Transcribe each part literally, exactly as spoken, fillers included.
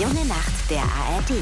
junge Nacht der A R D.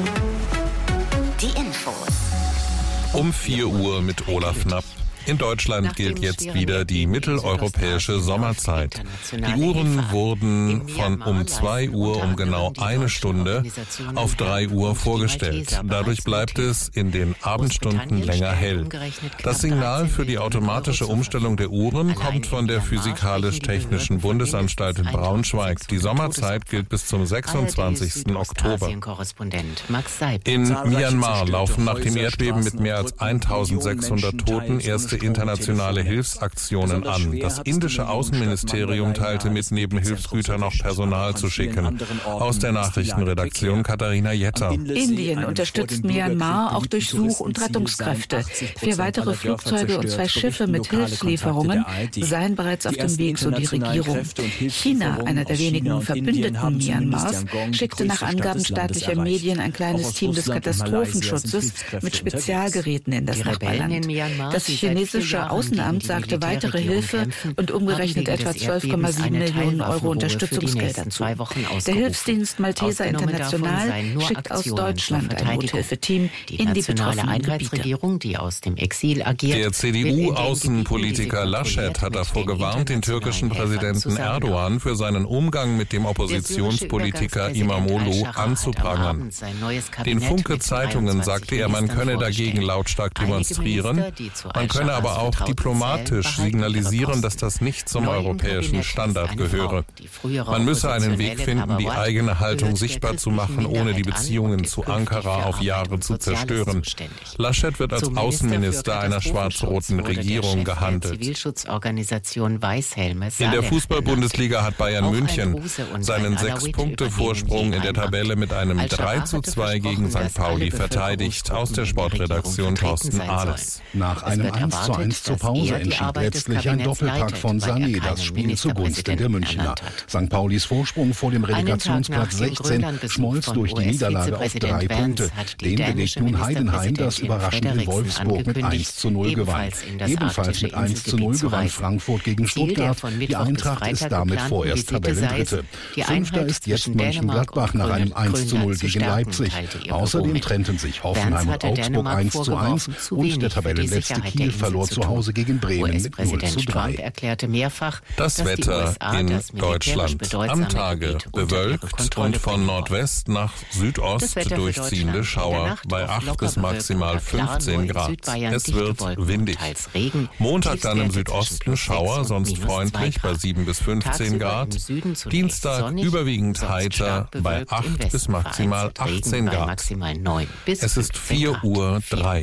Die Infos. Um vier Uhr mit Olaf Knapp. In Deutschland gilt jetzt wieder die mitteleuropäische Sommerzeit. Die Uhren wurden von um zwei Uhr um genau eine Stunde auf drei Uhr vorgestellt. Dadurch bleibt es in den Abendstunden länger hell. Das Signal für die automatische Umstellung der Uhren kommt von der Physikalisch-Technischen Bundesanstalt in Braunschweig. Die Sommerzeit gilt bis zum sechsundzwanzigsten Oktober. In Myanmar laufen nach dem Erdbeben mit mehr als eintausendsechshundert Toten erste internationale Hilfsaktionen an. Das indische Außenministerium teilte mit, neben Hilfsgütern auch Personal zu schicken. Aus der Nachrichtenredaktion Katharina Jetter. Indien unterstützt Myanmar auch durch Such- und Rettungskräfte. Vier weitere Flugzeuge und zwei Schiffe mit Hilfslieferungen seien bereits auf dem Weg, so die Regierung. China, einer der wenigen Verbündeten Myanmars, schickte nach Angaben staatlicher Medien ein kleines Team des Katastrophenschutzes mit Spezialgeräten in das Nachbarland. Das chinesische Außenamt sagte weitere Hilfe und umgerechnet etwa zwölf Komma sieben Millionen Euro Unterstützungsgelder zu. Der Hilfsdienst Malteser International schickt aus Deutschland ein Nothilfeteam in die betroffenen Gebiete. Der C D U-Außenpolitiker Laschet hat davor gewarnt, den türkischen Präsidenten Erdogan für seinen Umgang mit dem Oppositionspolitiker İmamoğlu anzuprangern. Den Funke-Zeitungen sagte er, man könne dagegen lautstark demonstrieren, man könne aber auch diplomatisch signalisieren, dass das nicht zum europäischen Standard gehöre. Man müsse einen Weg finden, die eigene Haltung sichtbar zu machen, ohne die Beziehungen zu Ankara auf Jahre zu zerstören. Laschet wird als Außenminister einer schwarz-roten Regierung gehandelt. In der Fußball-Bundesliga hat Bayern München seinen Sechs-Punkte-Vorsprung in der Tabelle mit einem drei zu zwei gegen Sankt Pauli verteidigt. Aus der Sportredaktion Thorsten Ahles. Nach einem eins zu eins zur Pause entschied letztlich ein Doppelpack von Sané das Spiel zugunsten der Münchner. Sankt Paulis Vorsprung vor dem Relegationsplatz sechzehn schmolz durch die Niederlage auf drei Punkte. Den belegt nun Heidenheim, das überraschende Wolfsburg mit eins zu null gewann. Ebenfalls mit eins zu null gewann Frankfurt gegen Stuttgart. Die Eintracht ist damit vorerst Tabellendritte. Fünfter ist jetzt Mönchengladbach nach einem eins zu null gegen Leipzig. Außerdem trennten sich Hoffenheim und Augsburg eins zu eins und der Tabellenletzte Kiel verlor zu Hause gegen Bremen mit null zu drei. Das Wetter in Deutschland. Am Tage bewölkt und von Nordwest nach Südost durchziehende Schauer bei acht bis maximal fünfzehn Grad. Es wird windig. Montag dann im Südosten Schauer, sonst freundlich bei sieben bis fünfzehn Grad. Dienstag überwiegend heiter bei acht bis maximal achtzehn Grad. Es ist vier Uhr drei.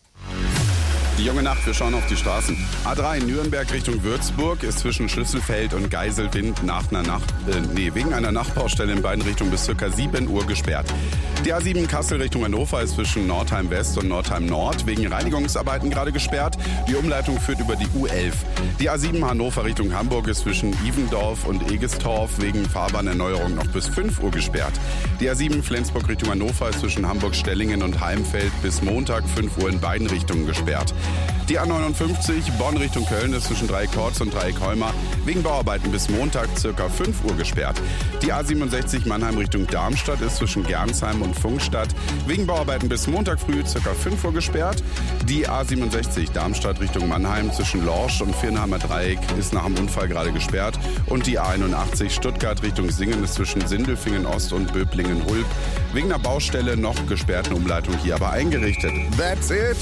Die junge Nacht, wir schauen auf die Straßen. A drei Nürnberg Richtung Würzburg ist zwischen Schlüsselfeld und Geiselwind nach einer Nacht, äh, nee, wegen einer Nachbaustelle in beiden Richtungen bis ca. sieben Uhr gesperrt. Die A sieben Kassel Richtung Hannover ist zwischen Nordheim West und Nordheim Nord wegen Reinigungsarbeiten gerade gesperrt. Die Umleitung führt über die U elf. Die A sieben Hannover Richtung Hamburg ist zwischen Ivendorf und Egestorf wegen Fahrbahnerneuerung noch bis fünf Uhr gesperrt. Die A sieben Flensburg Richtung Hannover ist zwischen Hamburg-Stellingen und Heimfeld bis Montag fünf Uhr in beiden Richtungen gesperrt. Die A neunundfünfzig Bonn Richtung Köln ist zwischen Dreieck-Kortz und Dreieck-Holmer wegen Bauarbeiten bis Montag ca. fünf Uhr gesperrt. Die A siebenundsechzig Mannheim Richtung Darmstadt ist zwischen Gernsheim und Funkstadt wegen Bauarbeiten bis Montag früh ca. fünf Uhr gesperrt. Die A siebenundsechzig Darmstadt Richtung Mannheim zwischen Lorsch und Viernheimer Dreieck ist nach dem Unfall gerade gesperrt. Und die A einundachtzig Stuttgart Richtung Singen ist zwischen Sindelfingen Ost und Böblingen-Hulb wegen einer Baustelle noch gesperrten Umleitung hier aber eingerichtet. That's it!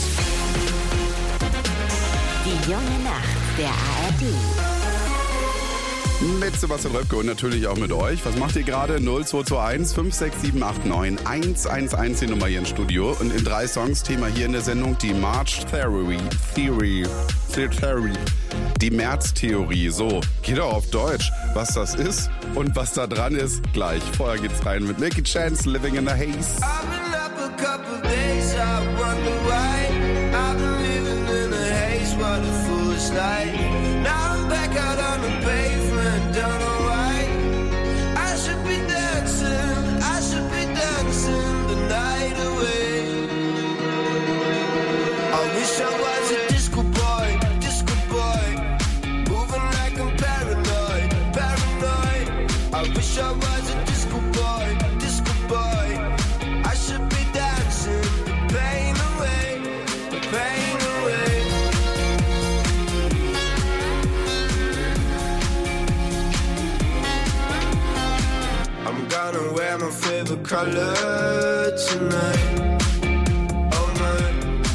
Die junge Nacht der A R D. Mit Sebastian Röpke und natürlich auch mit euch. Was macht ihr gerade? null zwei zwei eins fünf sechs sieben acht neun eins eins eins, die Nummer hier im Studio. Und in drei Songs Thema hier in der Sendung die March Theory. Theory. Theory. Die März-Theorie. So, geht auch auf Deutsch. Was das ist und was da dran ist, gleich. Vorher geht's rein mit Milky Chance, Living in the Haze. I've been up a couple days, I wonder why. I've been living in a haze, what a foolish life. Now I'm back out on the pavement, don't know why. I should be dancing, I should be dancing the night away. I wish I was a disco boy, disco boy, moving like I'm paranoid, paranoid. I wish I was a disco boy, disco boy. I should be dancing the pain away, the pain away. I'm gonna wear my favorite color tonight. Oh my,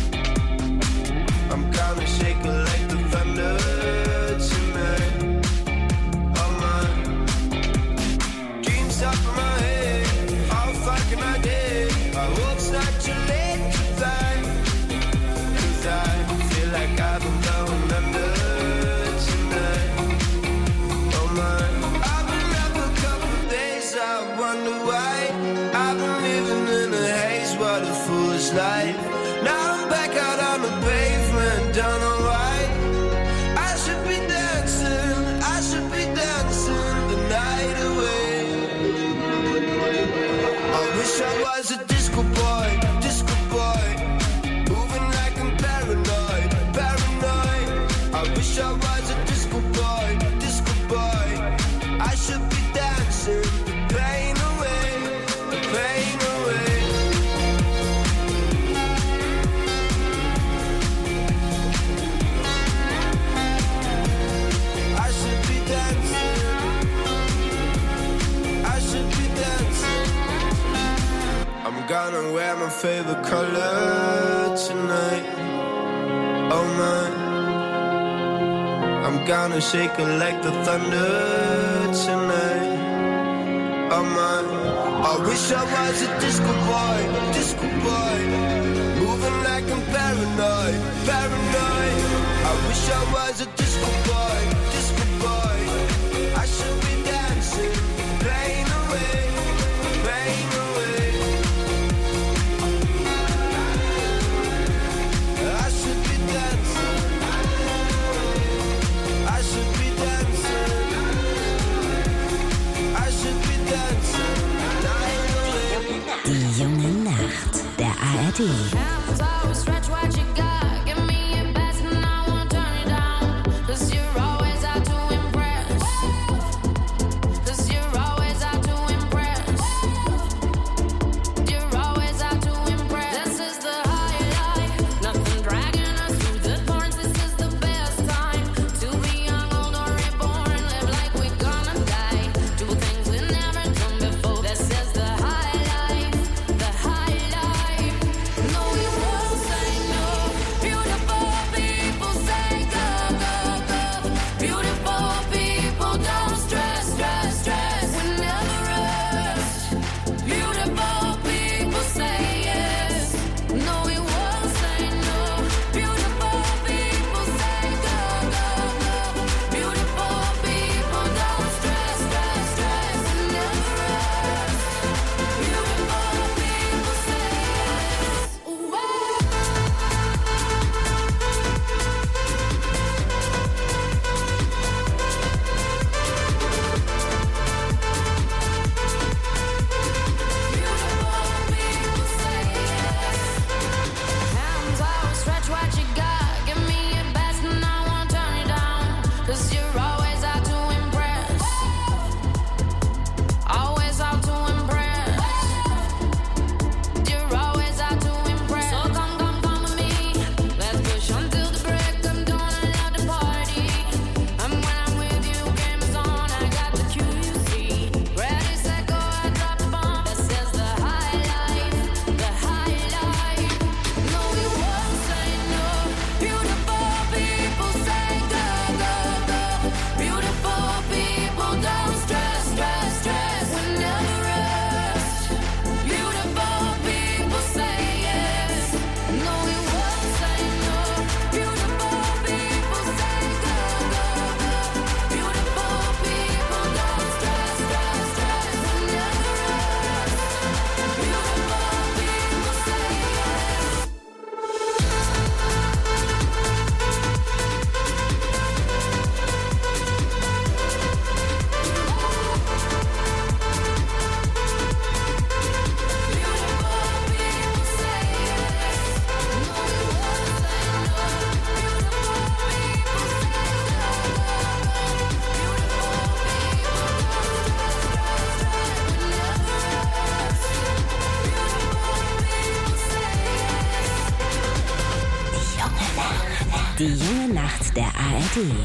I'm gonna shake it like the thunder tonight. Oh my, dreams up in my head, how far can I get? I hope it's not too late to fly, 'cause I feel like I've been going under tonight. Oh my, I've been up a couple days, I wonder why. I've been living in a haze, what a foolish life. Now I'm back out on the pavement, don't know why. I should be dancing, I should be dancing the night away. I wish I was a disco boy, disco boy, moving like I'm paranoid, paranoid. I wish I was a disco boy, disco boy. I should be dancing the pain away, the pain away. I should be dancing, I should be dancing. I'm gonna wear my favorite color tonight. Oh my, I'm gonna shake it like the thunder tonight. Oh my, I wish I was a disco boy, disco boy, moving like I'm paranoid, paranoid. I wish I was a disco boy, disco boy. I should be dancing, pain away, pain away. I should be dancing, I should be dancing, I should be dancing. Die junge Nacht der A R D. No, you won't say Die junge Nacht der A R D.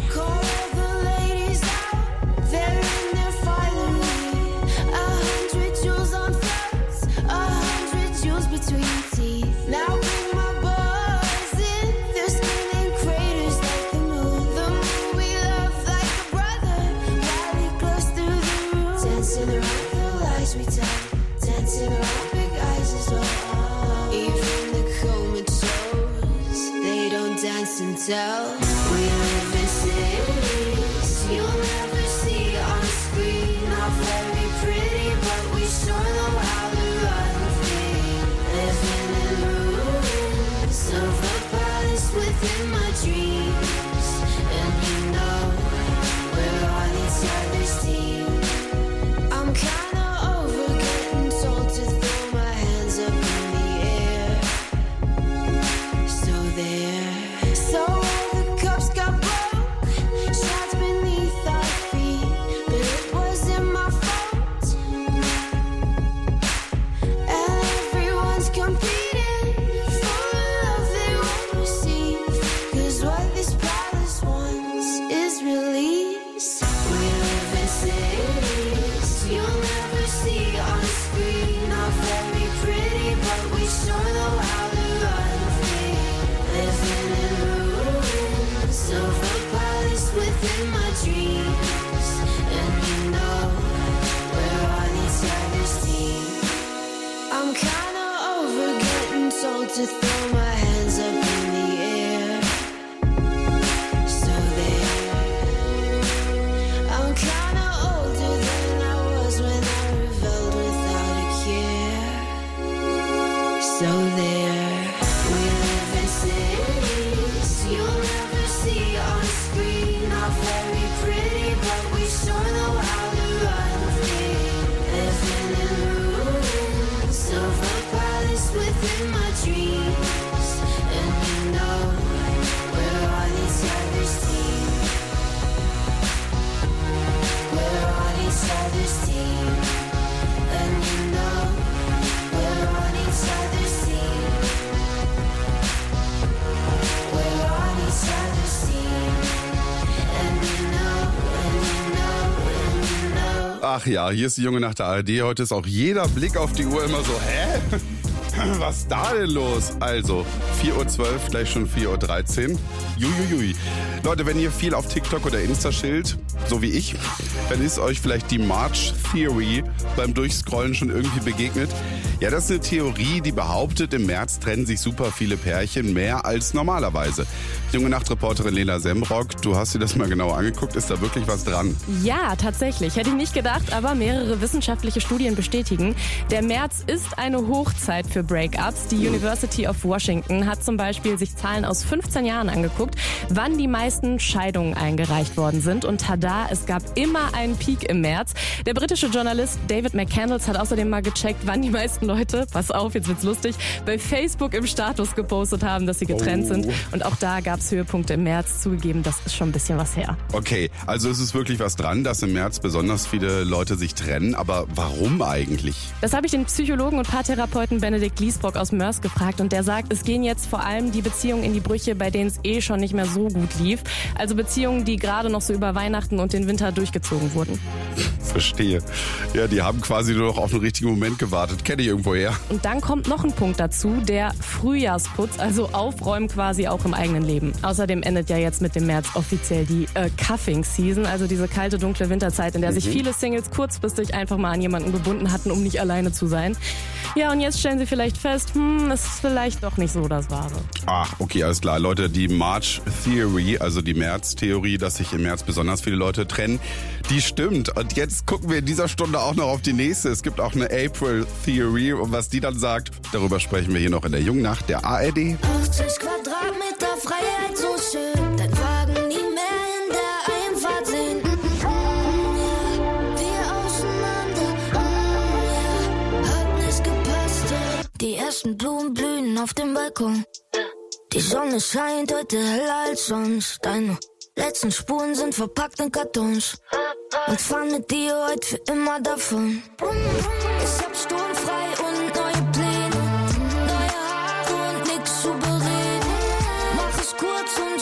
And tell we live in cities you'll never see on screen. Not very pretty, but we sure know how to run free. Living in ruins of a palace within my dreams, and you know we're on each other's team. I'm kinda over getting told to throw my hands up in the air. So there. So the cups got broke, shots beneath our feet, but it wasn't my fault. And everyone's competing for the love they won't receive, 'cause what this palace wants is release. We live in cities you'll never see on screen. Not very pretty, but we sure know how to run free. Living in silver palace within my dreams, and you know we're on each other's team. I'm kinda over getting told to throw my hands up in the air. So there. I'm kinda older than I was when I rebelled without a care. So there. We live in cities you'll never see on screen. Not very pretty, but we sure know how to run free. Living in ruins, silver palace within my dreams, and you know we're on each other's team. We're on each other's team, and you know we're on each other's team. We're on each other's team, and you know, and you know, and you know. Ach ja, hier ist die junge Nacht der A R D. Heute ist auch jeder Blick auf die Uhr immer so, hä? Was ist da denn los? Also, vier Uhr zwölf, gleich schon vier Uhr dreizehn. Juiuiui. Leute, wenn ihr viel auf TikTok oder Insta chillt, so wie ich, dann ist euch vielleicht die March Theory beim Durchscrollen schon irgendwie begegnet. Ja, das ist eine Theorie, die behauptet, im März trennen sich super viele Pärchen mehr als normalerweise. Junge Nachtreporterin Lena Semrock, du hast dir das mal genau angeguckt. Ist da wirklich was dran? Ja, tatsächlich. Hätte ich nicht gedacht, aber mehrere wissenschaftliche Studien bestätigen. Der März ist eine Hochzeit für Breakups. Die University of Washington hat zum Beispiel sich Zahlen aus fünfzehn Jahren angeguckt, wann die meisten Scheidungen eingereicht worden sind. Und tada, es gab immer einen Peak im März. Der britische Journalist David McCandless hat außerdem mal gecheckt, wann die meisten Leute, pass auf, jetzt wird's lustig, bei Facebook im Status gepostet haben, dass sie getrennt oh. sind. Und auch da gab es Höhepunkte im März. Zugegeben, das ist schon ein bisschen was her. Okay, also ist es wirklich was dran, dass im März besonders viele Leute sich trennen. Aber warum eigentlich? Das habe ich den Psychologen und Paartherapeuten Benedikt Liesbrock aus Mörs gefragt. Und der sagt, es gehen jetzt vor allem die Beziehungen in die Brüche, bei denen es eh schon nicht mehr so gut lief. Also Beziehungen, die gerade noch so über Weihnachten und den Winter durchgezogen wurden. Verstehe. Ja, die haben quasi nur noch auf den richtigen Moment gewartet. Kenne ich irgendwoher. Und dann kommt noch ein Punkt dazu, der Frühjahrsputz, also Aufräumen quasi auch im eigenen Leben. Außerdem endet ja jetzt mit dem März offiziell die äh, Cuffing-Season, also diese kalte, dunkle Winterzeit, in der mhm. sich viele Singles kurzfristig einfach mal an jemanden gebunden hatten, um nicht alleine zu sein. Ja, und jetzt stellen sie vielleicht fest, hm, es ist vielleicht doch nicht so das Wahre. Ah, okay, alles klar. Leute, die March Theory, also die März-Theorie, dass sich im März besonders viele Leute trennen, die stimmt. Und jetzt gucken wir in dieser Stunde auch noch auf die nächste. Es gibt auch eine April Theory. Und was die dann sagt, darüber sprechen wir hier noch in der Jungnacht der A R D. achtzig Quadratmeter Freiheit, so schön. Dein Wagen nie mehr in der Einfahrt sehen. Wir auseinander. Hat nicht gepasst. Die ersten Blumen blühen auf dem Balkon. Die Sonne scheint heute heller als sonst. Deine letzten Spuren sind verpackt in Kartons. Und fahren mit dir heute für immer davon. Ich hab sturmfrei und neue Pläne. Neue Haare und nix zu bereden. Mach es kurz und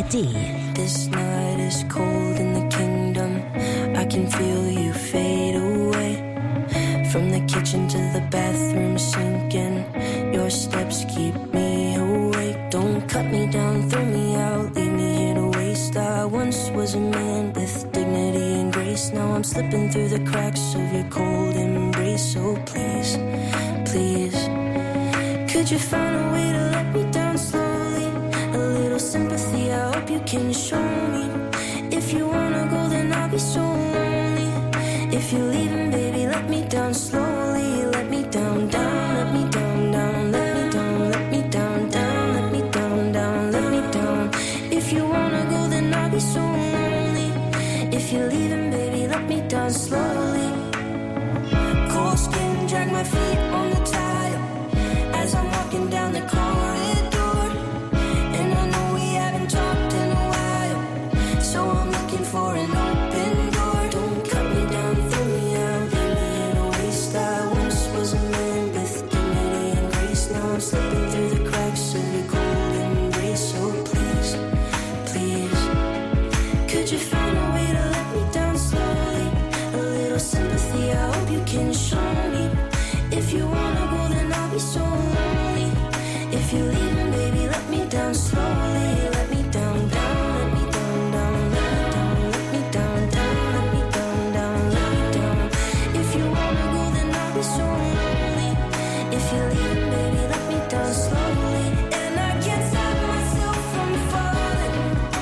R D. This night is cold in the kingdom. I can feel you fade away. From the kitchen to the bathroom sinking. Your steps keep me awake. Don't cut me down, throw me out, leave me here to waste. I once was a man with dignity and grace. Now I'm slipping through the cracks of your cold embrace. So please, please, could you find a way to let me down slowly? A little sympathy, I hope you can show me. If you wanna go, then I'll be so lonely. If you're leaving, baby, let me down slowly. Let me down, down, let me down, down, let me down, let me down, down, let me down, down, let me down. If you wanna go, then I'll be so lonely. If you're leaving, baby, let me down slowly. Cold skin, drag my feet on the tile as I'm walking down the corridor. And I know we haven't talked in a while, so I'm looking for an open door. Don't cut me down, throw me out, leave me in a waste. I once was a man with dignity and grace. Now I'm slipping through the cracks of your cold embrace. So please, please, could you find a way to let me down slowly? A little sympathy, I hope you can show me. If you wanna go, then I'll be so lonely. If you're leaving, baby, let me down slowly. Let me down, down, let me down, down, let me down, let me down, down, let me down, down, let me down. If you wanna go, then I'll be so lonely. If you're leaving, baby, let me down slowly. And I can't stop myself from falling.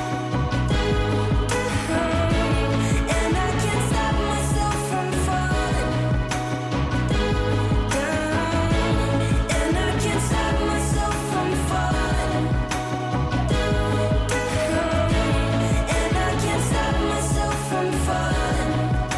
And I can't stop myself from falling down. And I can't stop myself from falling down. And I can't stop myself from falling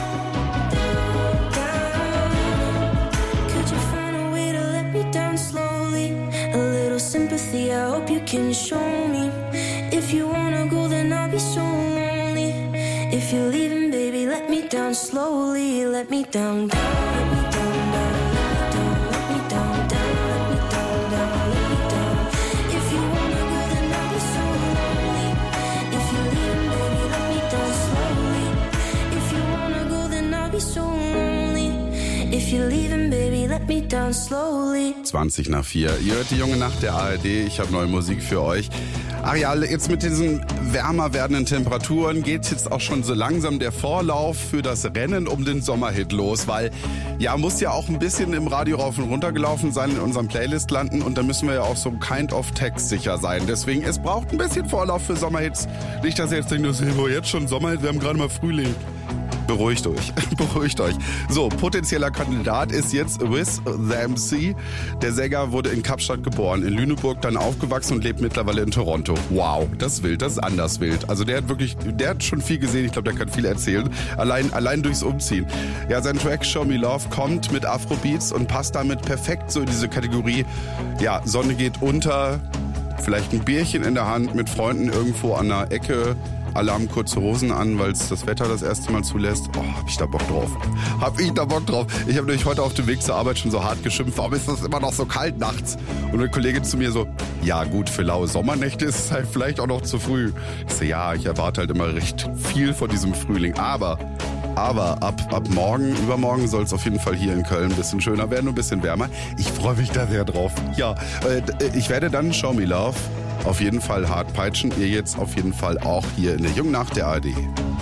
down. Could you find a way to let me down slowly? A little sympathy, I hope you can show me. If you wanna go, then I'll be so lonely. If you're leaving, baby, let me down slowly. Let me down, down, let me down, down, let me down, down, let me down, down, let me down. If you wanna go, then I'll be so lonely. If you're leaving, baby, let me down slowly. If you wanna go, then I'll be so lonely. If you're leaving, baby, let me down slowly. zwanzig nach vier. Ihr hört die junge Nacht der A R D. Ich habe neue Musik für euch. Ach ja, jetzt mit diesen wärmer werdenden Temperaturen geht jetzt auch schon so langsam der Vorlauf für das Rennen um den Sommerhit los, weil ja, muss ja auch ein bisschen im Radio rauf und runter gelaufen sein, in unserem Playlist landen und da müssen wir ja auch so kind of textsicher sein. Deswegen, es braucht ein bisschen Vorlauf für Sommerhits. Nicht, dass ihr jetzt denkt, oh, jetzt schon Sommerhit, wir haben gerade mal Frühling. Beruhigt euch, beruhigt euch. So, potenzieller Kandidat ist jetzt Wiz the M C. Der Sänger wurde in Kapstadt geboren, in Lüneburg dann aufgewachsen und lebt mittlerweile in Toronto. Wow, das ist wild, das ist anders wild. Also der hat wirklich, der hat schon viel gesehen, ich glaube, der kann viel erzählen. Allein, allein durchs Umziehen. Ja, sein Track Show Me Love kommt mit Afrobeats und passt damit perfekt so in diese Kategorie, ja, Sonne geht unter, vielleicht ein Bierchen in der Hand mit Freunden irgendwo an der Ecke. Alle haben kurze Hosen an, weil es das Wetter das erste Mal zulässt. Oh, hab ich da Bock drauf. Hab ich da Bock drauf. Ich habe nämlich heute auf dem Weg zur Arbeit schon so hart geschimpft. Warum ist das immer noch so kalt nachts? Und eine Kollegin zu mir so, ja gut, für laue Sommernächte ist es halt vielleicht auch noch zu früh. Ich so, ja, ich erwarte halt immer recht viel von diesem Frühling. Aber, aber ab, ab morgen, übermorgen soll es auf jeden Fall hier in Köln ein bisschen schöner werden, ein bisschen wärmer. Ich freue mich da sehr drauf. Ja, äh, ich werde dann Show Me Love auf jeden Fall hart peitschen. Ihr jetzt auf jeden Fall auch hier in der Jungen Nacht der A R D.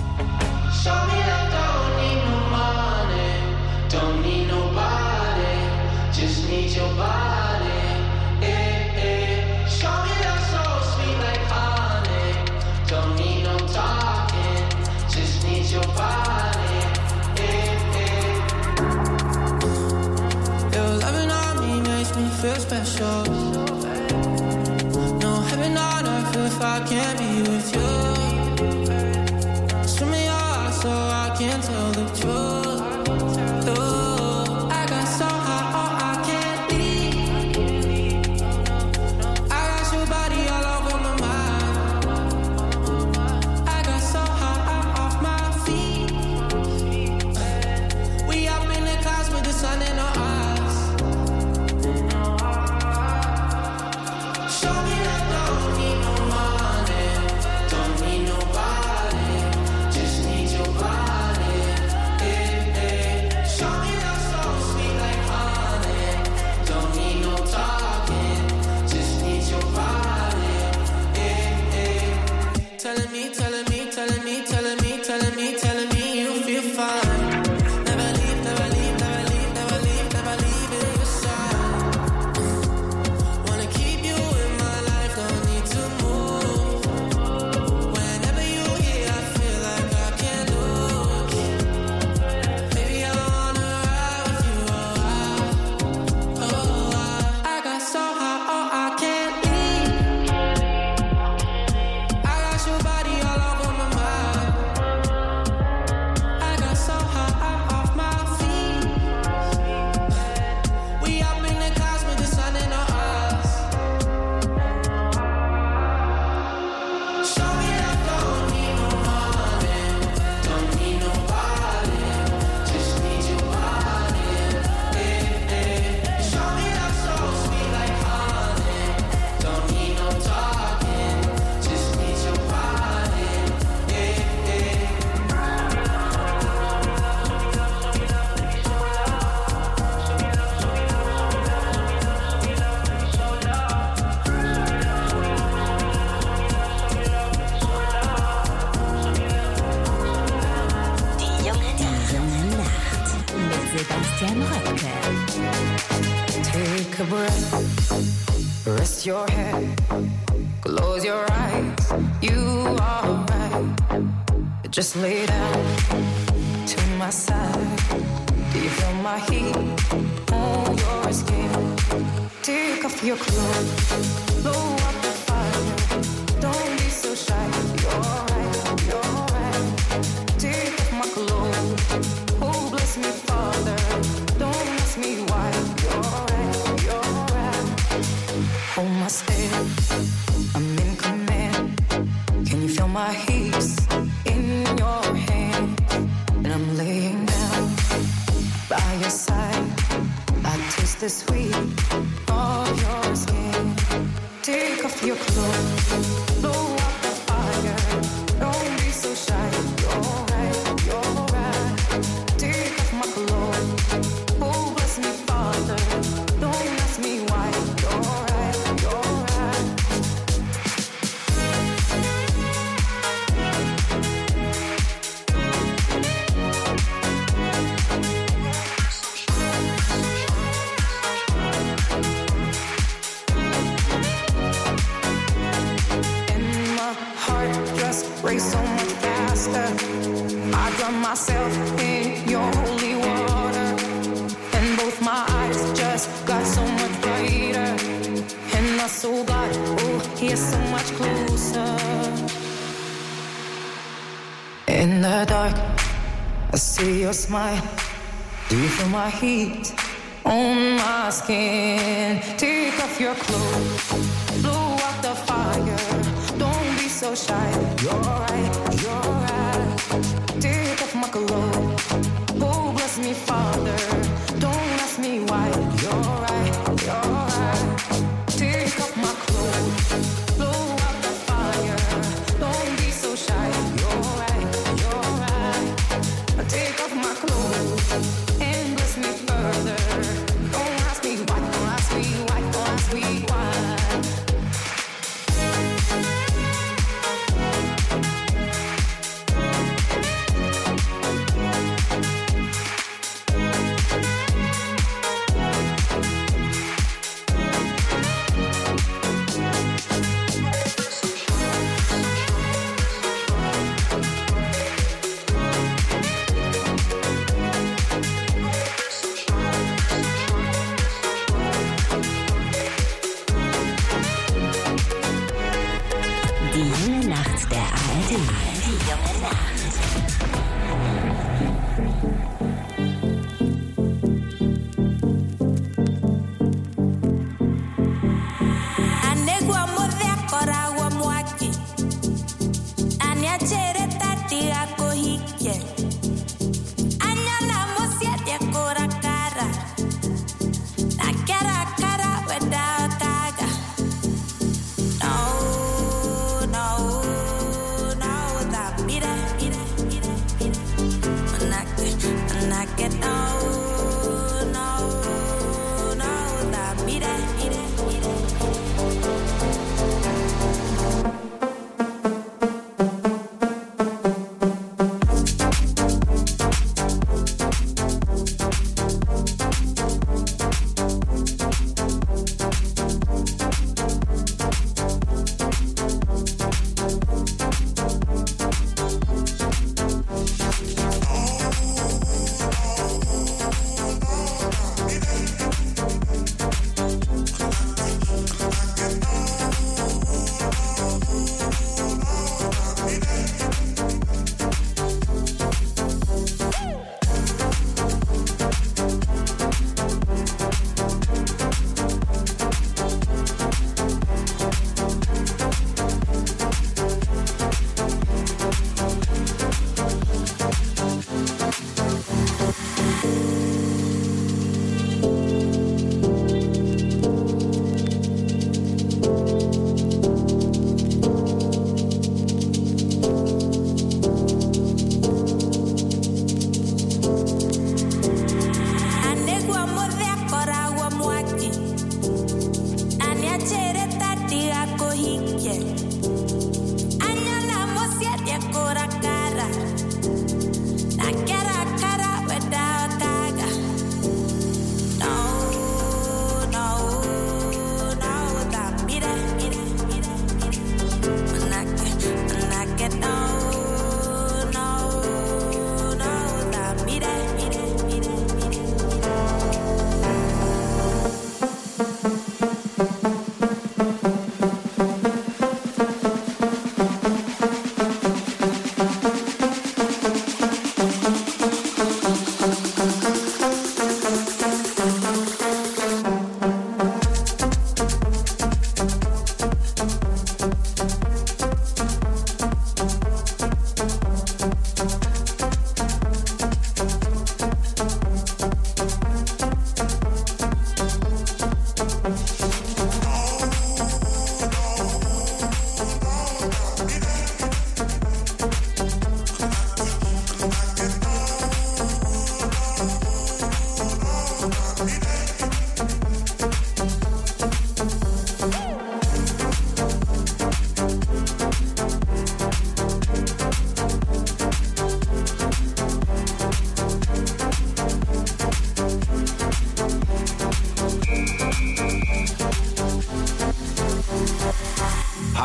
Feel special. No heaven on earth if I can't be with you. Swim me your heart so I can't tell the truth. Ooh, I got so high, oh I can't leave. I got your body all over my mind. I got so high off my feet. We up in the clouds with the sun in our eyes. Show me that don't need no money. Sebastian Röttke. Take a breath, rest your head, close your eyes, you are right. Just lay down to my side. Do you feel my heat on your skin? Take off your clothes, blow up the fire. Don't be so shy, you're right, you're right. Take off my clothes, oh bless me Father. Don't ask me why, you're right, you're right. Hold my step, I'm in command. Can you feel my hips in your hand? And I'm laying down by your side. I taste the sweet of your skin. Take off your clothes, blow up the fire. Don't be so shy, you're right, you're right. Take off my clothes, oh bless me Father. Don't ask me why, you're right, you're right. Race so much faster. I drown myself in your holy water, and both my eyes just got so much brighter, and my soul got, oh, here so much closer. In the dark, I see your smile. Do you feel my heat on my skin? Take off your clothes, blow out the fire. Don't be so shy, you're right, you're right. Take off my clothes, oh bless me Father. Don't ask me why, you're right, you're right. Take off my clothes, blow out the fire. Don't be so shy, you're right, you're right. Take off my clothes and bless me further. Don't ask me why, don't ask me why, don't ask me why.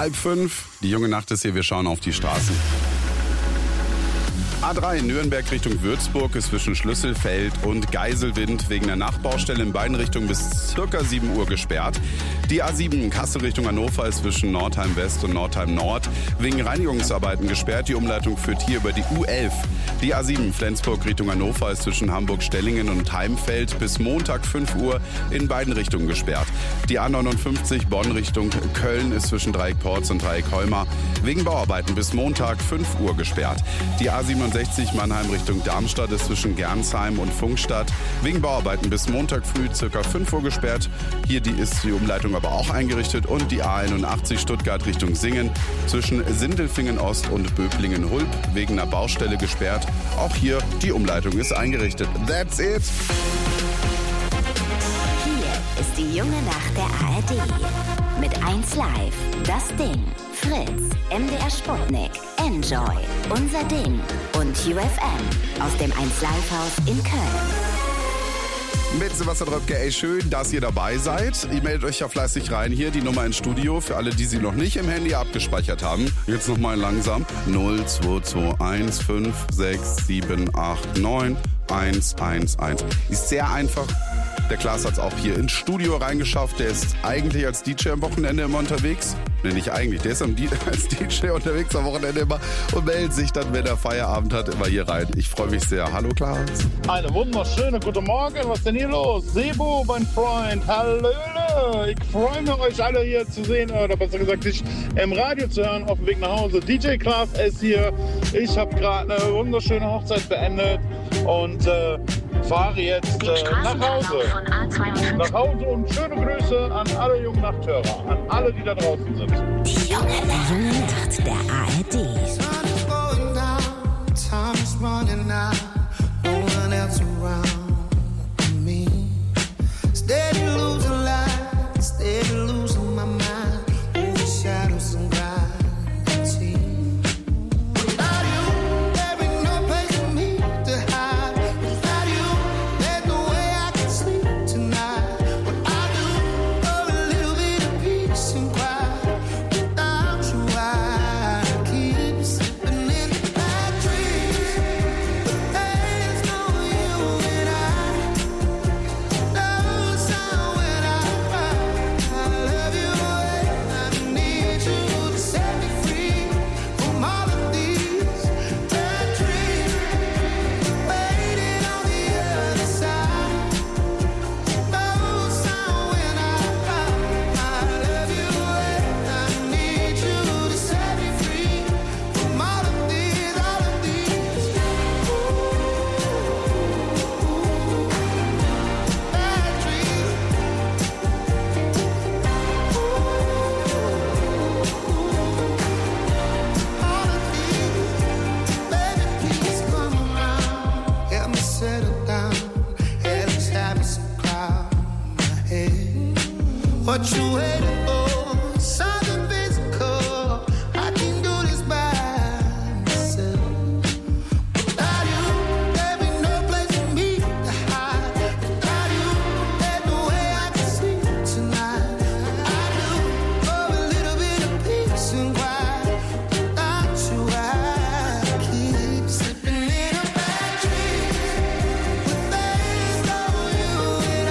Halb fünf, die junge Nacht ist hier, wir schauen auf die Straßen. A drei Nürnberg Richtung Würzburg ist zwischen Schlüsselfeld und Geiselwind wegen der Nachbaustelle in beiden Richtungen bis circa sieben Uhr gesperrt. Die A sieben Kassel Richtung Hannover ist zwischen Nordheim West und Nordheim Nord wegen Reinigungsarbeiten gesperrt. Die Umleitung führt hier über die U elf. Die A sieben Flensburg Richtung Hannover ist zwischen Hamburg-Stellingen und Heimfeld bis Montag fünf Uhr in beiden Richtungen gesperrt. Die A neunundfünfzig Bonn Richtung Köln ist zwischen Dreieck Porz und Dreieck Holmer wegen Bauarbeiten bis Montag fünf Uhr gesperrt. Die A siebenundsechzig Mannheim Richtung Darmstadt ist zwischen Gernsheim und Funkstadt wegen Bauarbeiten bis Montag früh ca. fünf Uhr gesperrt. Hier die ist die Umleitung aber auch eingerichtet. Und die A einundachtzig Stuttgart Richtung Singen zwischen Sindelfingen Ost und Böblingen Hulp wegen einer Baustelle gesperrt. Auch hier die Umleitung ist eingerichtet. That's it! Hier ist die junge Nacht der A R D. Mit eins Live, Das Ding, Fritz, M D R Sputnik, Enjoy, Unser Ding und U F M aus dem eins Live Haus in Köln. Mit Sebastian Röpke, ey, schön, dass ihr dabei seid. Ihr meldet euch ja fleißig rein hier, die Nummer ins Studio, für alle, die sie noch nicht im Handy abgespeichert haben. Jetzt nochmal langsam. null zwei zwei eins fünf sechs sieben acht neun eins eins eins. Ist sehr einfach. Der Klaas hat es auch hier ins Studio reingeschafft. Der ist eigentlich als D J am Wochenende immer unterwegs. Ne, nicht eigentlich. Der ist am D- als D J unterwegs am Wochenende immer und meldet sich dann, wenn er Feierabend hat, immer hier rein. Ich freue mich sehr. Hallo Klaas. Eine wunderschöne guten Morgen. Was ist denn hier los? Sebo, mein Freund. Hallo. Ich freue mich, euch alle hier zu sehen, oder besser gesagt, dich im Radio zu hören auf dem Weg nach Hause. D J Klaas ist hier. Ich habe gerade eine wunderschöne Hochzeit beendet und äh, fahre jetzt äh, nach Hause. Nach Hause und schöne Grüße an alle jungen Nachthörer, an alle, die da draußen sind. Die junge, die junge Nacht der A R D. What you waiting for? Something physical. I can do this by myself. Without you, there be no place for me to hide. Without you, there's no way I can sleep tonight. I do for a little bit of peace and quiet. Without you, I keep slipping in a bad dream. With days on you and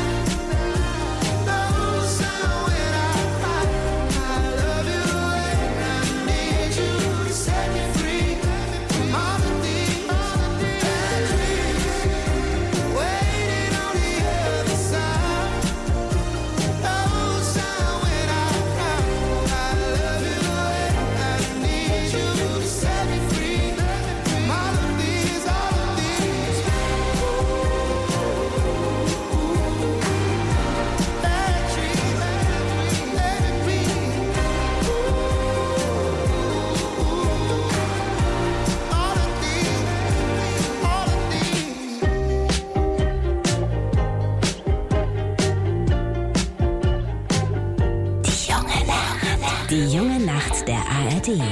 I. No sound when I cry. I love you and I need you to set me free from all of these bad dreams. Waiting on the other side. No sound when I cry. I love you and I need you to set me free from all of these, all of these bad dreams. Let it be. All of these, all of these. Die junge Nacht. Die junge Nacht der A R D.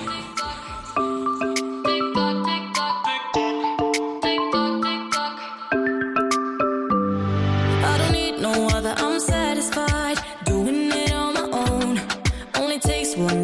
I don't need no other, I'm satisfied doing it on my own. Only takes one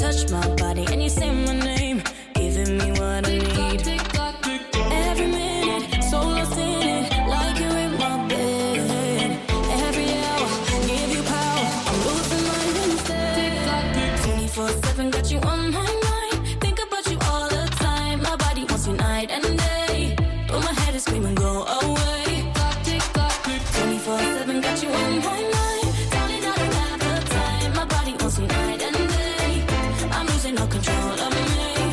touch my body and you say my name, giving me what I need. Every minute, so lost in it, like you're in my bed. Every hour, give you power, I'm losing my instead. twenty-four seven, got you on my mind, think about you all the time. My body wants you night and day, but my head is screaming, go away. twenty-four seven, got you on my mind, darling, I don't have the time. My body wants you night and day, I'm losing all control of me.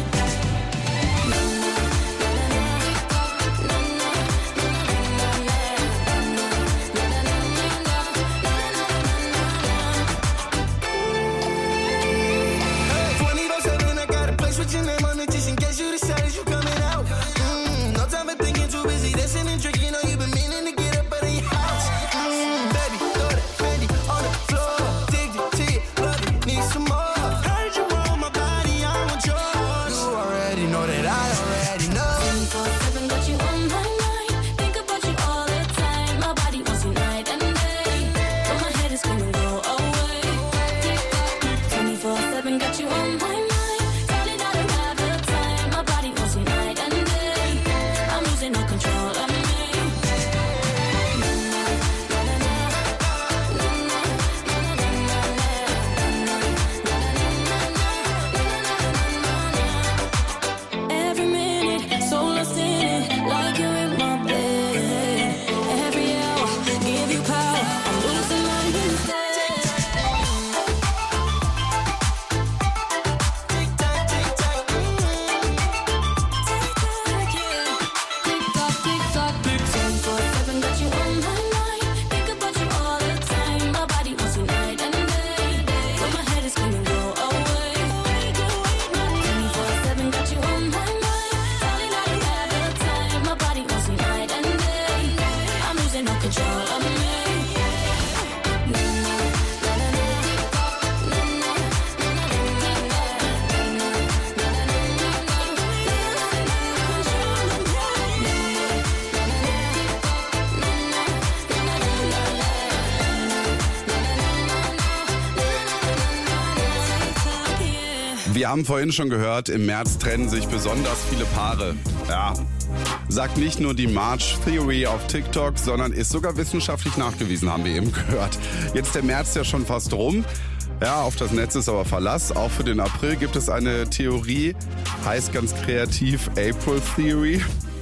Wir haben vorhin schon gehört, im März trennen sich besonders viele Paare. Ja, sagt nicht nur die March Theory auf TikTok, sondern ist sogar wissenschaftlich nachgewiesen, haben wir eben gehört. Jetzt der März ja schon fast rum. Ja, auf das Netz ist aber Verlass. Auch für den April gibt es eine Theorie, heißt ganz kreativ April Theory.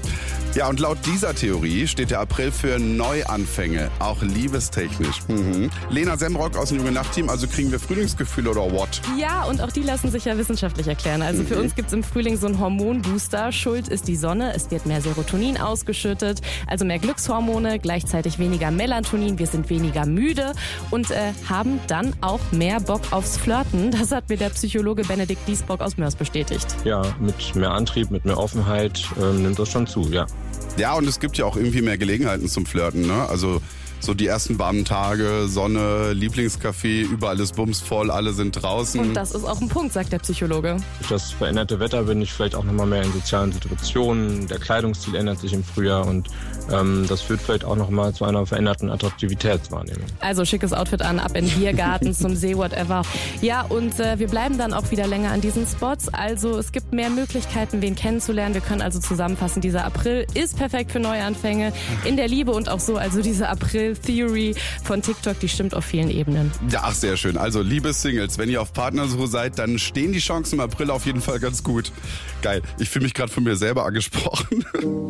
Ja, und laut dieser Theorie steht der April für Neuanfänge, auch liebestechnisch. Mhm. Lena Semrock aus dem Junge Nacht-Team, also kriegen wir Frühlingsgefühle oder what? Ja, und auch die lassen sich ja wissenschaftlich erklären. Also mhm. für uns gibt es im Frühling so einen Hormonbooster. Schuld ist die Sonne, es wird mehr Serotonin ausgeschüttet, also mehr Glückshormone, gleichzeitig weniger Melatonin, wir sind weniger müde und äh, haben dann auch mehr Bock aufs Flirten. Das hat mir der Psychologe Benedikt Diesbock aus Mörs bestätigt. Ja, mit mehr Antrieb, mit mehr Offenheit äh, nimmt das schon zu, ja. Ja, und es gibt ja auch irgendwie mehr Gelegenheiten zum Flirten, ne? Also so die ersten warmen Tage, Sonne, Lieblingscafé, überall ist bumsvoll, alle sind draußen. Und das ist auch ein Punkt, sagt der Psychologe. Durch das veränderte Wetter bin ich vielleicht auch nochmal mehr in sozialen Situationen. Der Kleidungsstil ändert sich im Frühjahr und ähm, das führt vielleicht auch nochmal zu einer veränderten Attraktivitätswahrnehmung. Also schickes Outfit an, ab in den Biergarten, zum See, whatever. Ja, und äh, wir bleiben dann auch wieder länger an diesen Spots. Also es gibt mehr Möglichkeiten, wen kennenzulernen. Wir können also zusammenfassen, dieser April ist perfekt für Neuanfänge in der Liebe und auch so. Also diese April-Theory von TikTok, die stimmt auf vielen Ebenen. Ja, ach, sehr schön. Also liebe Singles, wenn ihr auf Partnersuche seid, dann stehen die Chancen im April auf jeden Fall ganz gut. Geil, ich fühle mich gerade von mir selber angesprochen.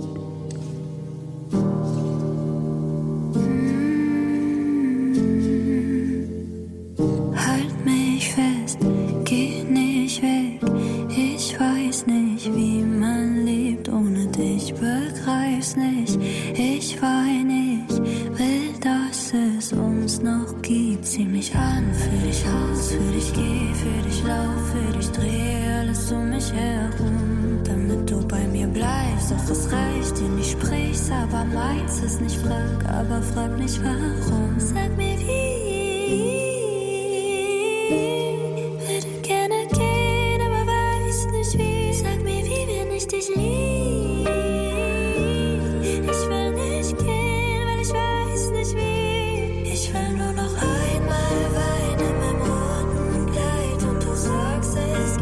Halt mich fest, geh nicht weg. Ich weiß nicht, wie man lebt ohne dich. Begreif's nicht, ich weine, ich will, dass es uns noch gibt. Zieh mich an, für dich aus, für dich geh, für dich lauf, für dich dreh alles um mich herum, damit du bei mir bleibst. Doch es reicht dir nicht, sprich's, aber meins es nicht. Frag, aber frag nicht warum. Sag mir wie. Würde gerne gehen, aber weiß nicht wie. Sag mir wie, wenn ich dich lieb. Ich will nicht gehen, weil ich weiß nicht wie. Ich will nur noch einmal weinen im roten Kleid und du sagst, es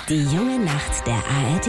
Die junge Nacht der A R D.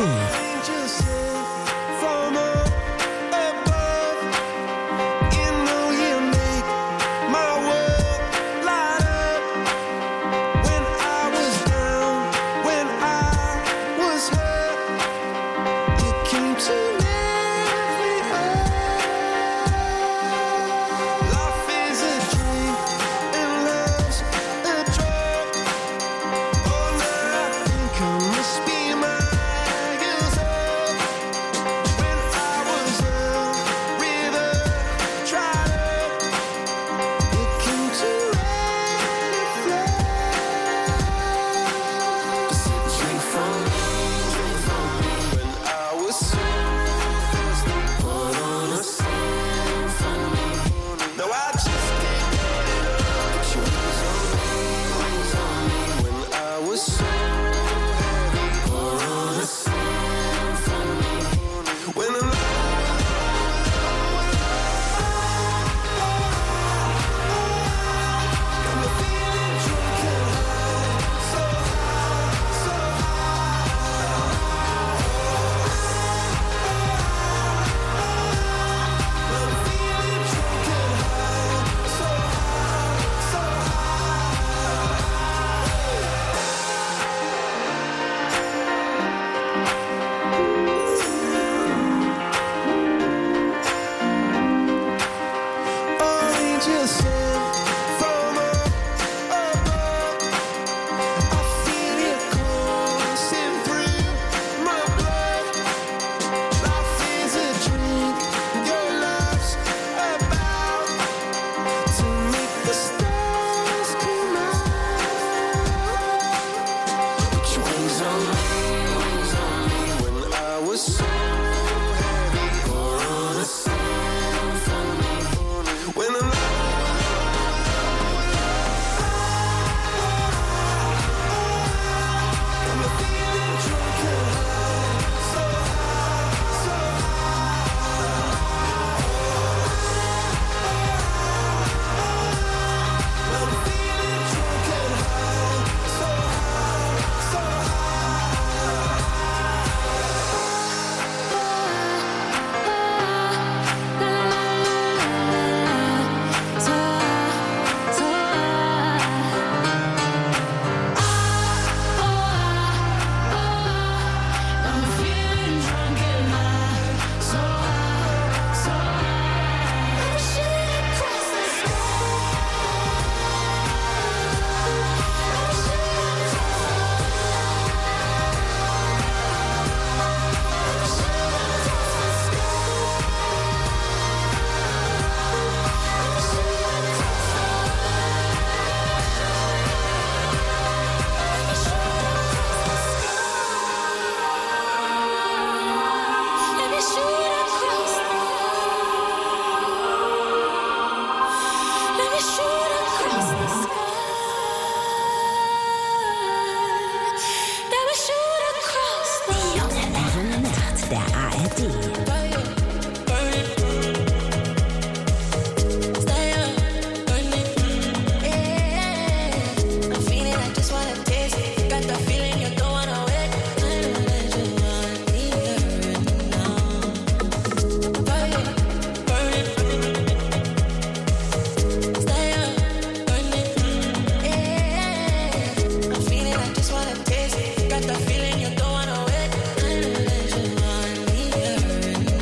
Got that feeling you don't wanna wait.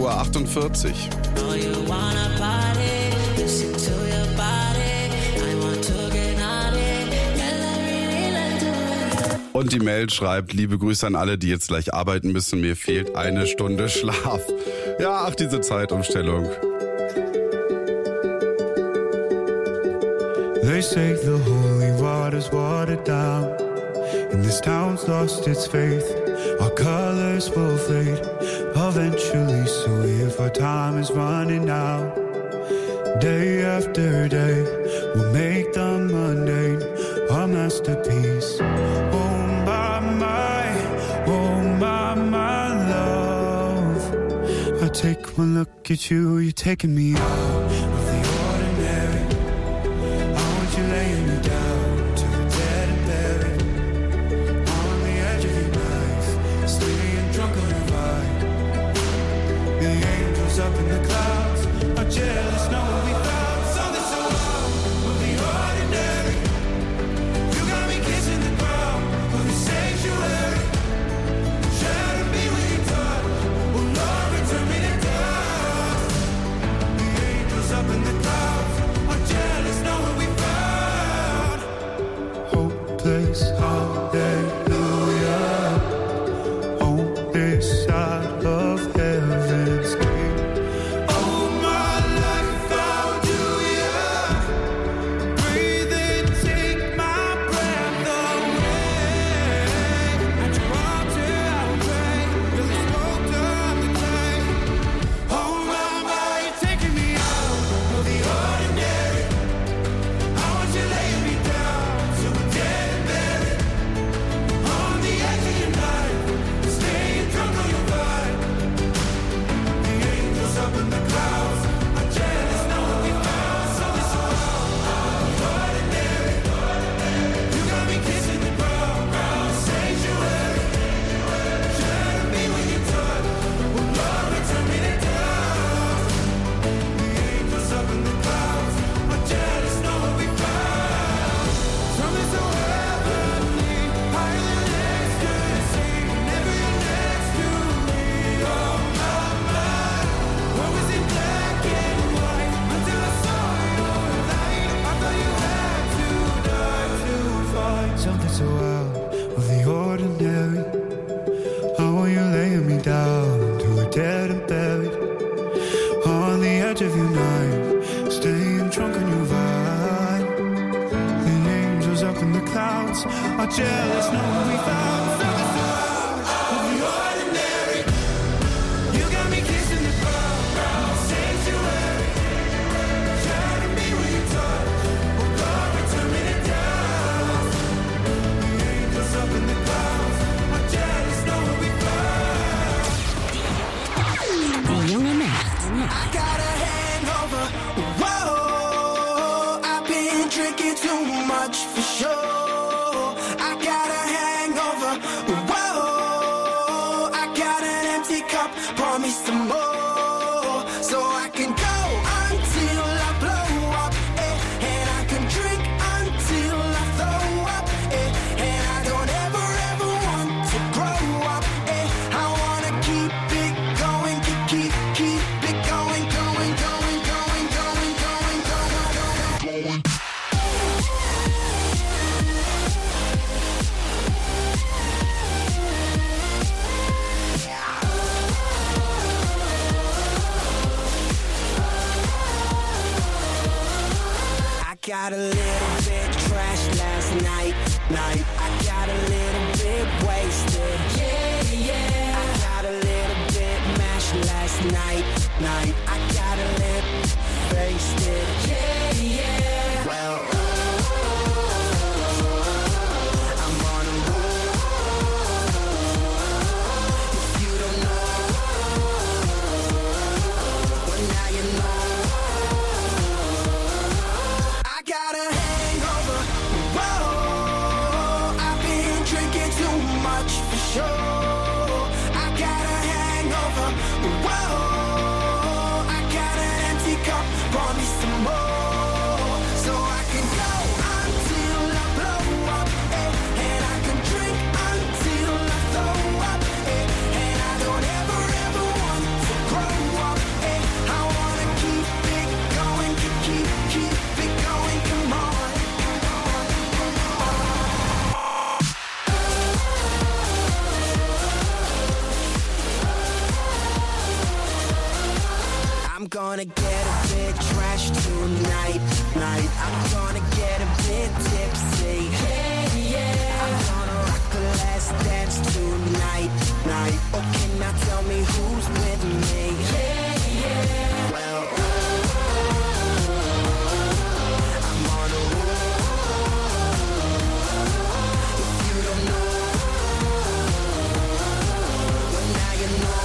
Uhr achtundvierzig. Und die Mail schreibt, liebe Grüße an alle, die jetzt gleich arbeiten müssen. Mir fehlt eine Stunde Schlaf. Ja, ach, diese Zeitumstellung. They say the holy water's watered down, and this town's lost its faith. Our colors will fade eventually, so if our time is running out, day after day, we'll make the mundane our masterpiece. Oh my, my, oh my, my love. I take one look at you, you're taking me out. You're laying me down to the dead and buried on the edge of your knife, staying drunk on your vine. The angels up in the clouds are jealous, know what we found. Something so wild of the ordinary. You got me kissing the ground of the sanctuary. Shadow me when you touch, oh Lord, return me to dust. The angels up in the clouds are jealous, know what we found. Hopeless, hallelujah, on this side of heaven's gate. Oh, my life found you, yeah. Breathe in, take my breath away. At your altar I pray, with the smoke of the clay. Oh, my, my, you're taking me out of the ordinary. I want you laying me down to a dead and buried on the edge of your knife, staying drunk on your vine. The angels up in the clouds are jealous, know what we found. Something so ordinary. You got me kissing the ground, sanctuary. Shadow me when you touch, oh Lord, return me to dust. The angels up in the clouds are jealous, know what we found. Something so heavenly, higher than ecstasy. Whenever you're next to me, oh my, my. What was in black and white until I saw your light? I thought you had to die to find something so out of the ordinary. How are you laying me down to a dead and buried on the edge of your knife, staying drunk on your vine. The angels up in the clouds are jealous, know what we found. Something so out of the ordinary. You got me kissing the ground, sanctuary. Shadow me when you touch, oh Lord, return me to dust. The angels up in the clouds are jealous, know what we found. Die junge Nacht. I got a hangover. Whoa, I've been drinking too much for sure. I got a hangover. Whoa, I got an empty cup. Pour me some more, so I can go until I blow up, eh? And I can drink until I throw up, eh? And I don't ever ever want to grow up, eh? I wanna keep it going, keep keep keep it going, going, going, going, going, going, going, going. I got a little bit trashed last night, night. I got a little bit wasted, yeah, yeah. I got a little bit mashed last night, night. I got a little wasted, yeah, yeah. Well, I'm on a roll. If you don't know, well now you know. I got a hangover. Whoa, I've been drinking too much for sure. I got a hangover. Whoa, I got an empty cup. Pour me some more, I'm gonna get a bit trashed tonight, night. I'm gonna get a bit tipsy. Yeah, yeah. I'm gonna rock the last dance tonight, night. Okay, now tell me who's with me. Yeah, yeah. Well, I'm on a roll. If you don't know, well now you know.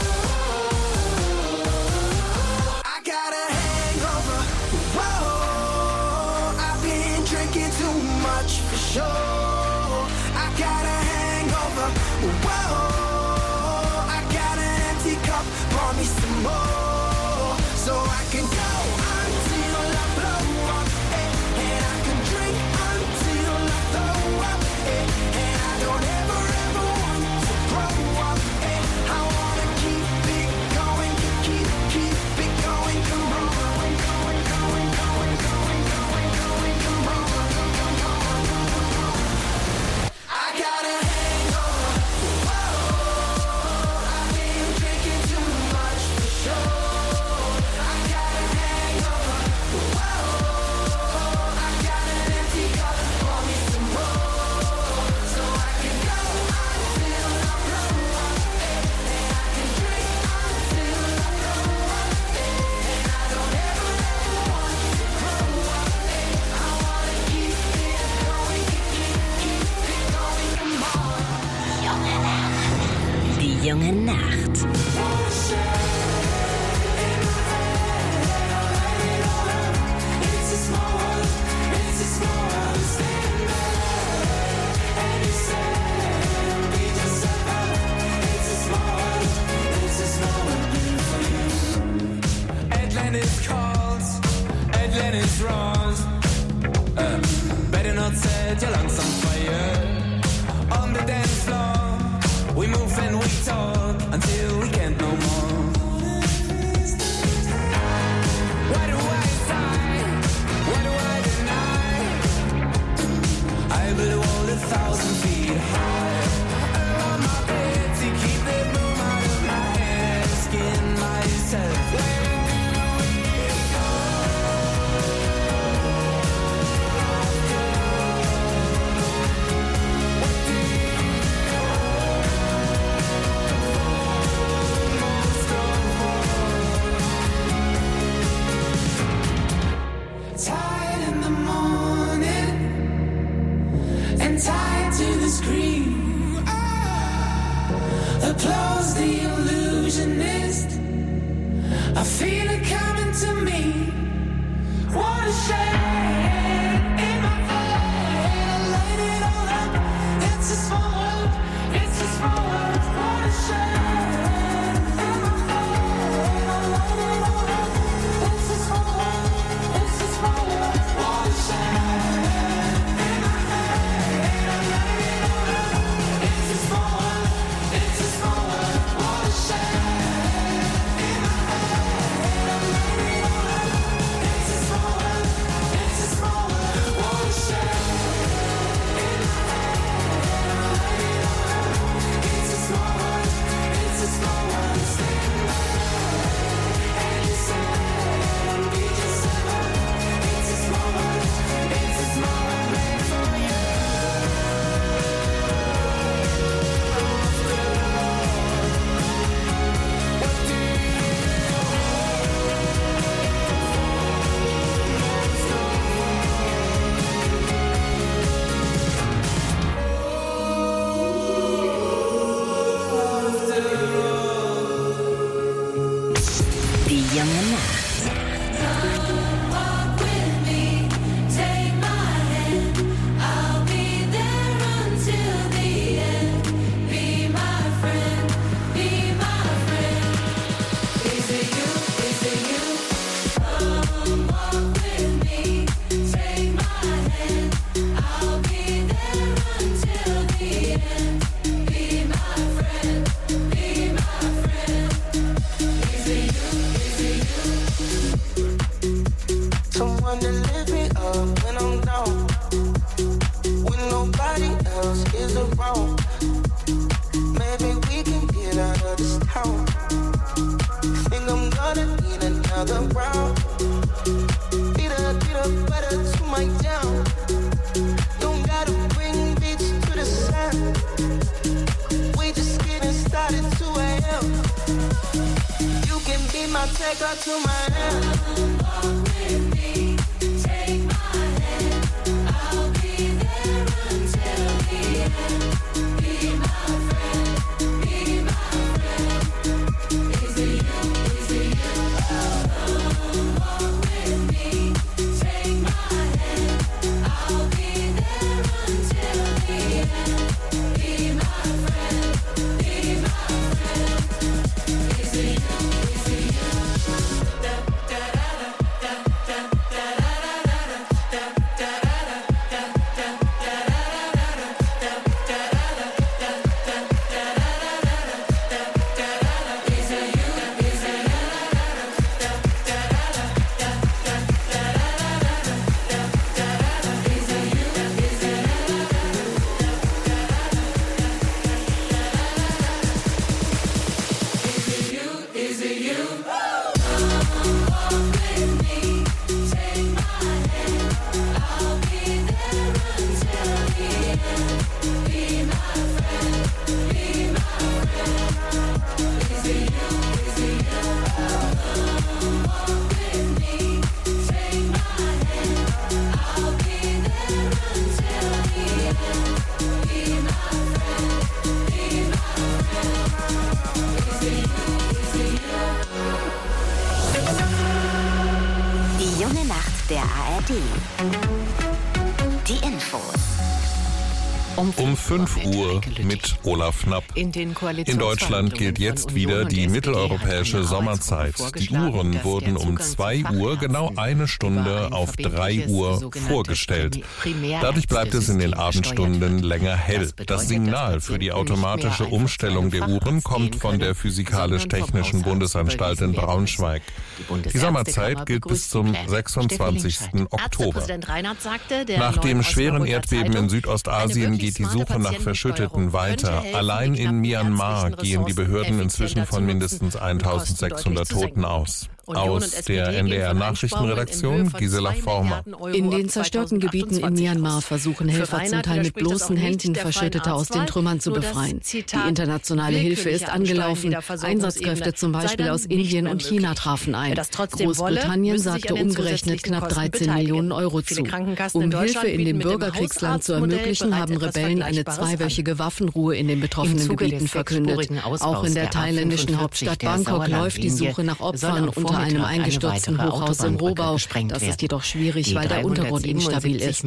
I got a hangover. Whoa, I've been drinking too much for sure. I got a hangover. Whoa, I got an empty cup. Pour me some more, so I can go until I blow up, eh, and I can drink until I throw up, eh, and I don't ever ever want to grow up, eh. I wanna keep it going, keep keep it going, come on, going, going, going, going, going, going, come on, come on. I got a hangover. Whoa, I've been drinking too much for sure. I got a hangover. Whoa, I got an empty cup. Pour me some more, so I can go until I blow up, eh, and I can drink until I throw up, eh, and I don't ever ever want to grow up, eh. I wanna keep it going, keep keep it going, come on. Die junge Nacht. It's a small world, it's a small world, stand up. And you say, we just survive. It's a small world, it's a small world for you. Atlantis calls, Atlantis roars. Uh, better not set your lungs on fire. On the dance floor, we move and we talk until we can't no more. Why do I sigh? Why do I deny? I build a wall a thousand feet high around my bed to keep the room out of my head. Asking myself, where do we go? What do you go? Most of all, tired in the morning and tied to the screen. Applause the illusionist. I feel it coming to me. What a shame in my head. I laid it all up. It's a small world. It's a small world. What a shame in my head. I laid it all up. It's a small world. It's a small world. What a shame in my head. I laid it all up. It's a small world. It's a small world. What a shame in my head. I laid it all up. It's a small world. It's a small world. What a shame in my head. I laid it all up. It's a small world. It's a small world. Stand back and you say, we just survive. It's a small world. It's a small world made for you. What do Die junge Nacht. walk with me? Take my hand. I'll be there until the end. Be my friend. Be my friend. Is it you? Is it you? Come walk with me. Take my hand. I'll be there until the end. Be my friend. Be my friend. Is it you? Is it you? another round. Beat up, beat up, butter to my town. Don't gotta bring bitch to the sun. We just getting started, two a.m. You can be my taker to my hand. Walk with me, take my hand. I'll be there until the end. Be my friend, be my friend. Is it you, is it you? Oh, walk with me, take my hand. I'll be there until the end. Be my friend, be my friend. Is it you, is it you? Da, da, da, da, da, da, da, da, da, da, da, da, da, Die junge Nacht der A R D. Die Infos. Um fünf Uhr mit Olaf Knapp. In Deutschland gilt jetzt wieder die mitteleuropäische Sommerzeit. Die Uhren wurden um zwei Uhr genau eine Stunde auf drei Uhr vorgestellt. Dadurch bleibt es in den Abendstunden länger hell. Das Signal für die automatische Umstellung der Uhren kommt von der Physikalisch-Technischen Bundesanstalt in Braunschweig. Die Sommerzeit gilt bis zum sechsundzwanzigsten Oktober. Nach dem schweren Erdbeben in Südostasien geht die Suche nach Verschütteten weiter. Allein in Myanmar gehen die Behörden inzwischen von mindestens eintausendsechshundert Toten aus. Aus der N D R-Nachrichtenredaktion Gisela Former. In den zerstörten Gebieten in Myanmar versuchen Helfer zum Teil mit bloßen Händen Verschüttete aus den Trümmern zu befreien. Die internationale Hilfe ist angelaufen. Einsatzkräfte zum Beispiel aus Indien und China trafen ein. Großbritannien sagte umgerechnet knapp dreizehn Millionen Euro zu. Um Hilfe in dem Bürgerkriegsland zu ermöglichen, haben Rebellen eine zweiwöchige Waffenruhe in den betroffenen Gebieten verkündet. Auch in der thailändischen Hauptstadt Bangkok läuft die Suche nach Opfern unter einem eingestürzten Hochhaus im Rohbau. Das ist jedoch schwierig, weil der Untergrund instabil ist.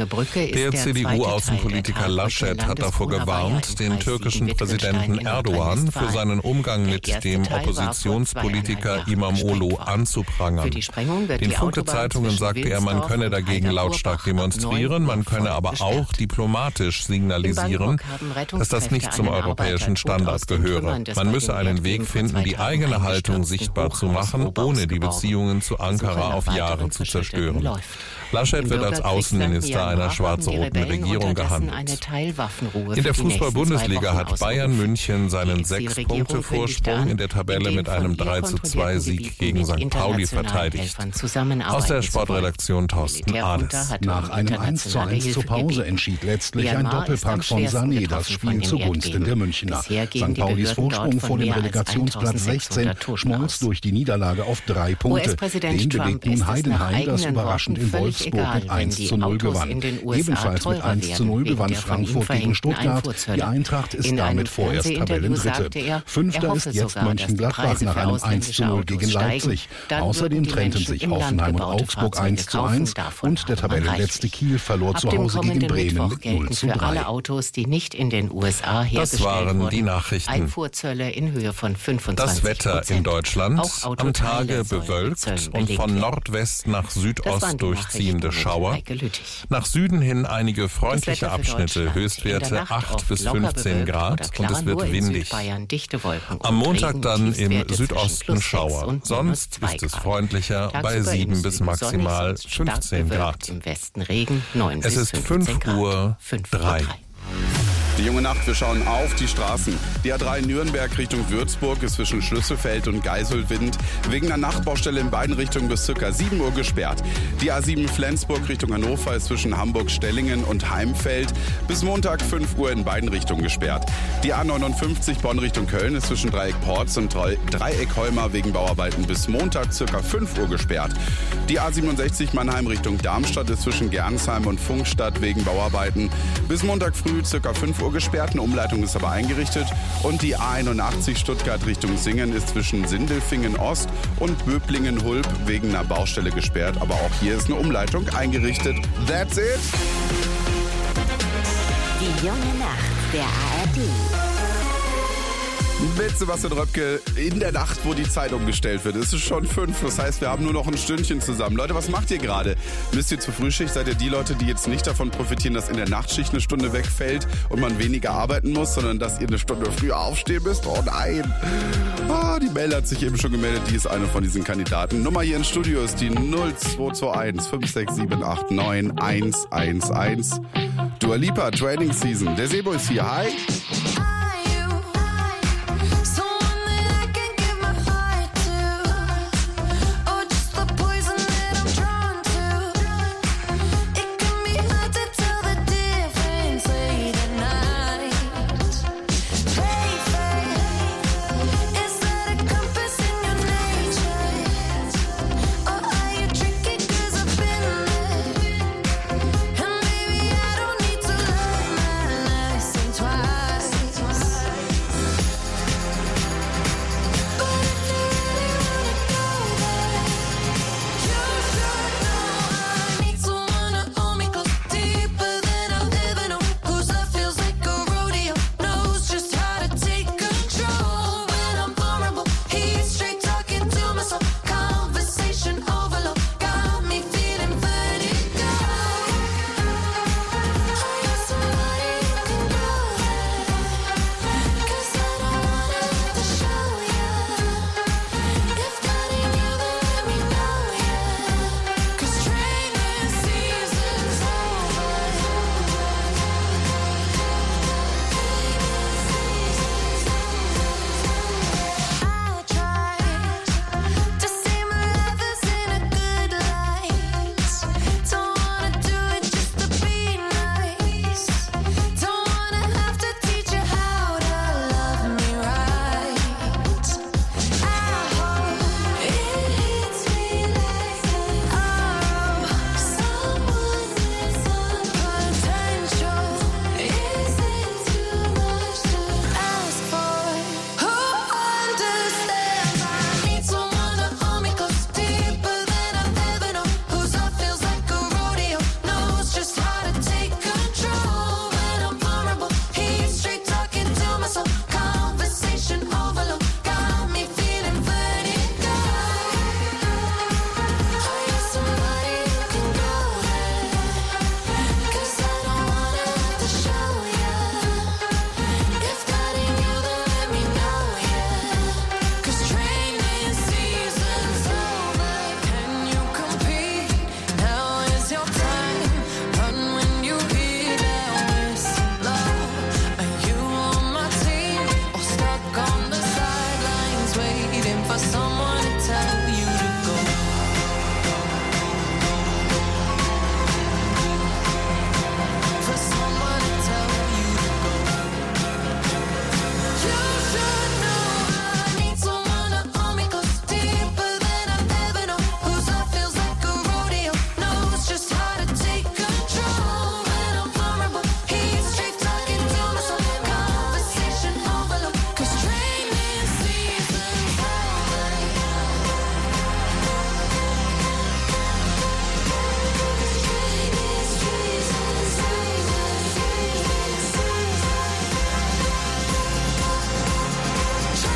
Der C D U-Außenpolitiker Laschet hat davor gewarnt, den türkischen Präsidenten Erdogan für seinen Umgang mit dem Oppositionspolitiker İmamoğlu anzuprangern. Den Funke-Zeitungen sagte er, man könne dagegen lautstark demonstrieren, man könne aber auch diplomatisch signalisieren, dass das nicht zum europäischen Standard gehöre. Man müsse einen Weg finden, die eigene Haltung sichtbar zu machen, ohne die Beziehungen zu Ankara auf Jahre zu zerstören. Laschet wird als Außenminister einer schwarz-roten Regierung gehandelt. In der Fußball-Bundesliga hat Bayern München seinen Sechs-Punkte-Vorsprung in der Tabelle mit einem drei zu zwei Sieg gegen Sankt Pauli verteidigt. Aus der Sportredaktion Thorsten Ahles. Nach einem eins zu eins zur Pause entschied letztlich ein Doppelpack von Sané das Spiel zugunsten der Münchner. Sankt Paulis Vorsprung vor dem Relegationsplatz sechzehn schmolz durch die Niederlage auf drei Punkte. Den belegt nun Heidenheim, das überraschend in Wolfsburg mit eins zu null gewann. Ebenfalls mit eins zu null gewann Frankfurt gegen Stuttgart. Die Eintracht ist damit vorerst Tabellendritte. Fünfter ist jetzt Mönchengladbach nach einem eins zu null gegen Leipzig. Außerdem trennten sich Hoffenheim und Augsburg eins zu eins und der Tabellenletzte Kiel verlor zu Hause gegen Bremen mit null zu drei. Das waren die Nachrichten. Das Wetter in Deutschland: am Tage bewölkt und von Nordwest nach Südost durchziehende Schauer. Nach Süden hin einige freundliche Abschnitte, Höchstwerte acht bis fünfzehn Grad und es wird windig. Am Montag dann im Südosten Schauer. Sonst ist es freundlicher bei sieben bis maximal fünfzehn Grad. Es ist fünf Uhr drei. Die junge Nacht, wir schauen auf die Straßen. Die A drei Nürnberg Richtung Würzburg ist zwischen Schlüsselfeld und Geiselwind wegen einer Nachtbaustelle in beiden Richtungen bis ca. sieben Uhr gesperrt. Die A sieben Flensburg Richtung Hannover ist zwischen Hamburg-Stellingen und Heimfeld bis Montag fünf Uhr in beiden Richtungen gesperrt. Die A neunundfünfzig Bonn Richtung Köln ist zwischen Dreieck-Porz und Dreieck-Holmer wegen Bauarbeiten bis Montag ca. fünf Uhr gesperrt. Die A siebenundsechzig Mannheim Richtung Darmstadt ist zwischen Gernsheim und Funkstadt wegen Bauarbeiten bis Montag früh ca. fünf Uhr gesperrt. Eine Umleitung ist aber eingerichtet. Und die A einundachtzig Stuttgart Richtung Singen ist zwischen Sindelfingen Ost und Böblingen-Hulb wegen einer Baustelle gesperrt. Aber auch hier ist eine Umleitung eingerichtet. That's it. Die junge Nacht der A R D. Mit Sebastian Röpke in der Nacht, wo die Zeit umgestellt wird. Es ist schon fünf, das heißt, wir haben nur noch ein Stündchen zusammen. Leute, was macht ihr gerade? Müsst ihr zur Frühschicht? Seid ihr die Leute, die jetzt nicht davon profitieren, dass in der Nachtschicht eine Stunde wegfällt und man weniger arbeiten muss, sondern dass ihr eine Stunde früher aufstehen müsst? Oh nein! Ah, die Mel hat sich eben schon gemeldet, die ist eine von diesen Kandidaten. Nummer hier im Studio ist die null zwei zwei eins fünf sechs sieben acht neun eins eins eins. Dua Lipa, Training Season. Der Sebo ist hier. Hi!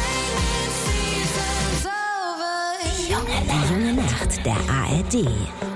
Der A R D.